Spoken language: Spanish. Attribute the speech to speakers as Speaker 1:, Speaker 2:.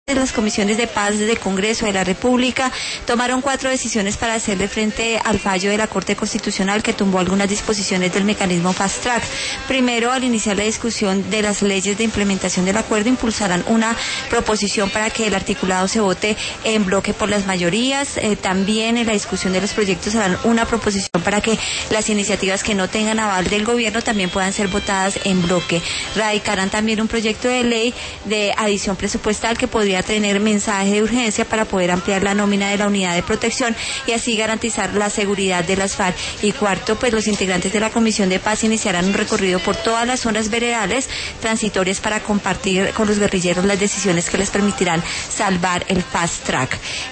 Speaker 1: Las comisiones de paz del Congreso de la República tomaron 4 decisiones para hacerle frente al fallo de la Corte Constitucional que tumbó algunas disposiciones del mecanismo Fast Track. Primero, al iniciar la discusión de las leyes de implementación del acuerdo, impulsarán una proposición para que el articulado se vote en bloque por las mayorías. También en la discusión de los proyectos harán una proposición para que las iniciativas que no tengan aval del gobierno también puedan ser votadas en bloque. Radicarán también un proyecto de ley de adición presupuestal que podría tener mensaje de urgencia para poder ampliar la nómina de la unidad de protección y así garantizar la seguridad de las FARC. Y cuarto, pues los integrantes de la Comisión de Paz iniciarán un recorrido por todas las zonas veredales transitorias para compartir con los guerrilleros las decisiones que les permitirán salvar el Fast Track.